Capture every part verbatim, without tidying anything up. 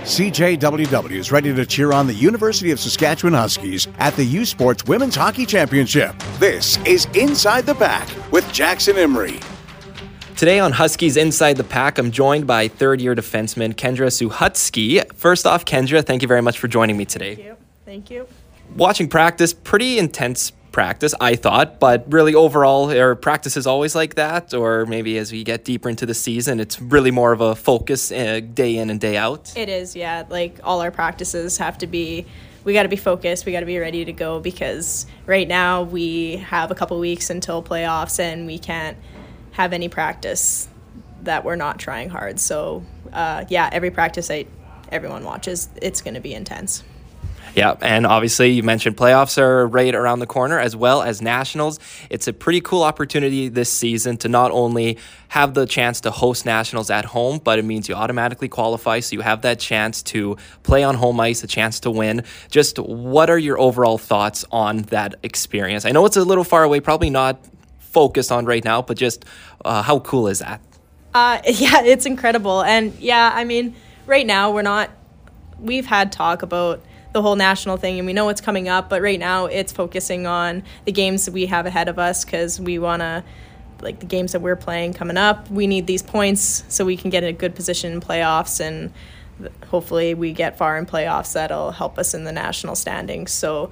C J W W is ready to cheer on the University of Saskatchewan Huskies at the U Sports Women's Hockey Championship. This is Inside the Pack with Jackson Emery. Today on Huskies Inside the Pack, I'm joined by third-year defenseman Kendra Suchatsky. First off, Kendra, thank you very much for joining me today. Thank you. Thank you. Watching practice, pretty intense practice, I thought, but really overall, are practices always like that? Or maybe as we get deeper into the season, it's really more of a focus uh, day in and day out? It is, yeah. Like, all our practices have to be, we got to be focused, we got to be ready to go, because right now we have a couple weeks until playoffs and we can't have any practice that we're not trying hard. So, uh, yeah, every practice I, everyone watches, it's going to be intense. Yeah, and obviously you mentioned playoffs are right around the corner, as well as nationals. It's a pretty cool opportunity this season to not only have the chance to host nationals at home, but it means you automatically qualify, so you have that chance to play on home ice, a chance to win. Just what are your overall thoughts on that experience? I know it's a little far away, probably not focused on right now, but just uh, how cool is that? Uh, yeah, it's incredible. And yeah, I mean, right now we're not, we've had talk about the whole national thing, and we know it's coming up, but right now it's focusing on the games that we have ahead of us, because we want to, like, the games that we're playing coming up, we need these points so we can get in a good position in playoffs, and hopefully we get far in playoffs. That'll help us in the national standings. So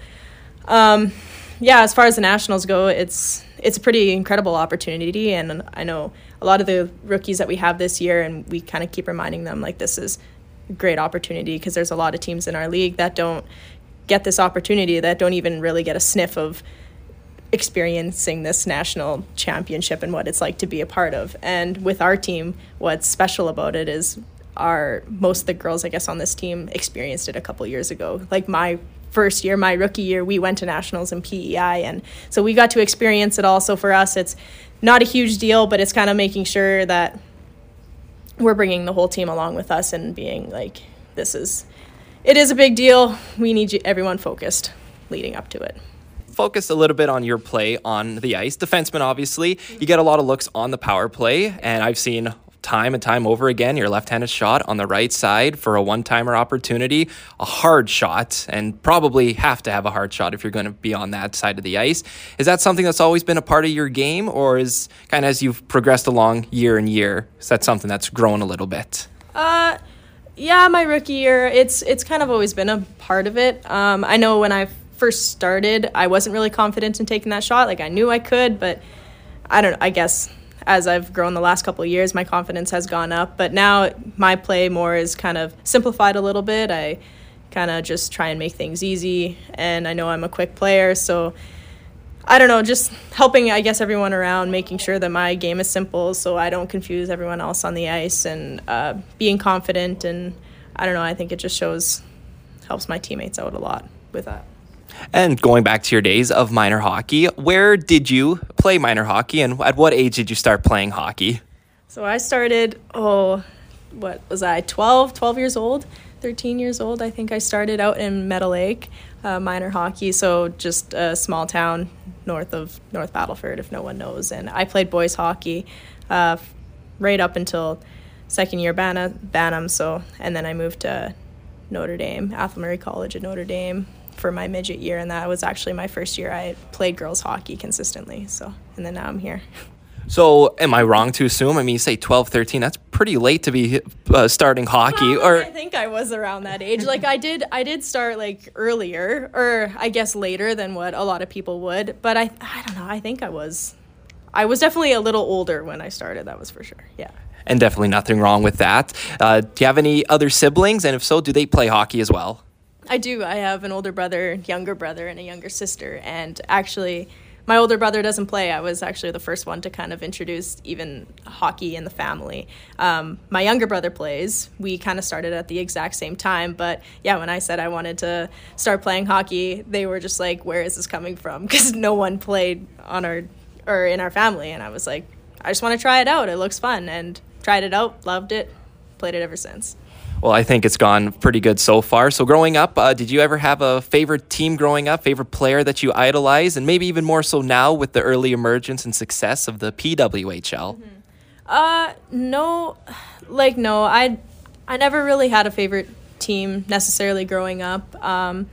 um yeah, as far as the nationals go, it's it's a pretty incredible opportunity, and I know a lot of the rookies that we have this year, and we kind of keep reminding them, like, this is great opportunity, because there's a lot of teams in our league that don't get this opportunity, that don't even really get a sniff of experiencing this national championship and what it's like to be a part of. And with our team, what's special about it is our most of the girls, I guess, on this team experienced it a couple years ago. Like, my first year, my rookie year, we went to nationals in P E I, and so we got to experience it all. So for us, it's not a huge deal, but it's kind of making sure that we're bringing the whole team along with us and being like, this is, it is a big deal. We need you, everyone focused leading up to it. Focus a little bit on your play on the ice. Defenseman, obviously, you get a lot of looks on the power play, and I've seen time and time over again your left-handed shot on the right side for a one-timer opportunity, a hard shot, and probably have to have a hard shot if you're going to be on that side of the ice. Is that something that's always been a part of your game, or is kind of as you've progressed along year and year, is that something that's grown a little bit? Uh, yeah, my rookie year, it's it's kind of always been a part of it. Um, I know when I first started, I wasn't really confident in taking that shot. Like, I knew I could, but I don't. I guess as I've grown the last couple of years, my confidence has gone up. But now my play more is kind of simplified a little bit. I kind of just try and make things easy, and I know I'm a quick player, so I don't know, just helping, I guess, everyone around, making sure that my game is simple so I don't confuse everyone else on the ice, and uh, being confident. And I don't know, I think it just shows, helps my teammates out a lot with that. And going back to your days of minor hockey, where did you play minor hockey, and at what age did you start playing hockey? So I started, oh, what was I, twelve, twelve years old, thirteen years old. I think I started out in Meadow Lake, uh, minor hockey, so just a small town north of North Battleford, if no one knows. And I played boys hockey uh, right up until second year Ban- Bantam, so, and then I moved to Notre Dame, Athol Murray College at Notre Dame, for my midget year, and that was actually my first year I played girls hockey consistently. So, and then now I'm here. So am I wrong to assume, I mean, you say twelve, thirteen, that's pretty late to be uh, starting hockey? Well, or I think I was around that age. Like, I did I did start, like, earlier, or I guess later than what a lot of people would, but I I don't know, I think I was I was definitely a little older when I started, that was for sure, yeah. And definitely nothing wrong with that. Uh, do you have any other siblings, and if so, do they play hockey as well? I do. I have an older brother, younger brother, and a younger sister. And actually, my older brother doesn't play. I was actually the first one to kind of introduce even hockey in the family. Um, my younger brother plays. We kind of started at the exact same time. But yeah, when I said I wanted to start playing hockey, they were just like, where is this coming from? Because no one played on our or in our family. And I was like, I just want to try it out. It looks fun. And tried it out, loved it, played it ever since. Well, I think it's gone pretty good so far. So growing up, uh, did you ever have a favorite team growing up, favorite player that you idolize, and maybe even more so now with the early emergence and success of the P W H L? Mm-hmm. Uh, no, like, no, I, I never really had a favorite team necessarily growing up. Um,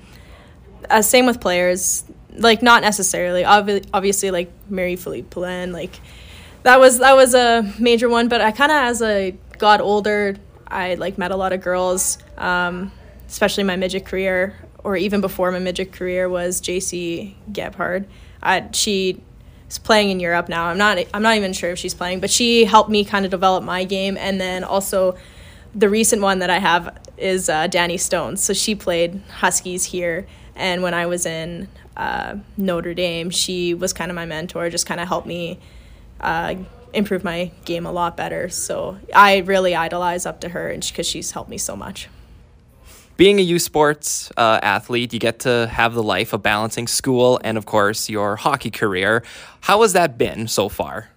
uh, same with players, like not necessarily. Obvi- obviously, like Marie-Philippe Poulin, like that was that was a major one. But I kind of, as I got older, I like met a lot of girls, um, especially my midget career, or even before my midget career was J C Gebhard. I, she is playing in Europe now. I'm not I'm not even sure if she's playing, but she helped me kind of develop my game. And then also the recent one that I have is uh, Danny Stone. So she played Huskies here, and when I was in uh, Notre Dame, she was kind of my mentor, just kind of helped me uh, improve my game a lot better. So I really idolize up to her, and because she's helped me so much. Being a U Sports uh, athlete, you get to have the life of balancing school and, of course, your hockey career. How has that been so far?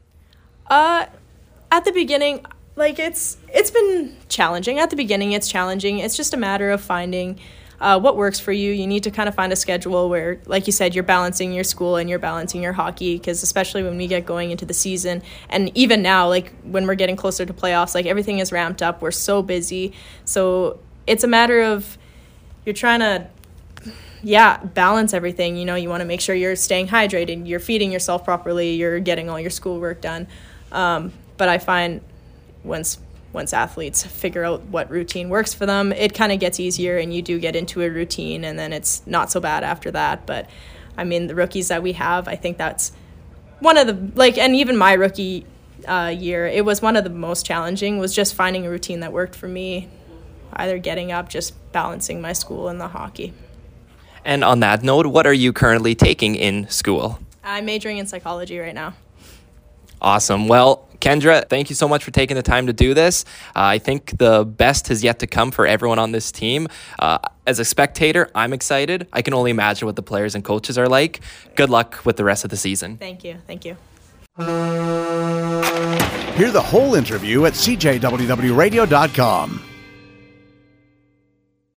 Uh, at the beginning, like it's it's been challenging. At the beginning, it's challenging. It's just a matter of finding uh, what works for you. You need to kind of find a schedule where, like you said, you're balancing your school and you're balancing your hockey, because especially when we get going into the season, and even now, like when we're getting closer to playoffs, like everything is ramped up. We're so busy. So it's a matter of you're trying to, yeah, balance everything. You know, you want to make sure you're staying hydrated, you're feeding yourself properly, you're getting all your schoolwork done. Um, but I find once once athletes figure out what routine works for them, it kind of gets easier, and you do get into a routine, and then it's not so bad after that. But I mean, the rookies that we have, I think that's one of the, like, and even my rookie uh, year, it was one of the most challenging, was just finding a routine that worked for me. Either getting up, just balancing my school and the hockey. And on that note, what are you currently taking in school? I'm majoring in psychology right now. Awesome. Well, Kendra, thank you so much for taking the time to do this. Uh, I think the best has yet to come for everyone on this team. Uh, as a spectator, I'm excited. I can only imagine what the players and coaches are like. Good luck with the rest of the season. Thank you. Thank you. Hear the whole interview at C J W W radio dot com.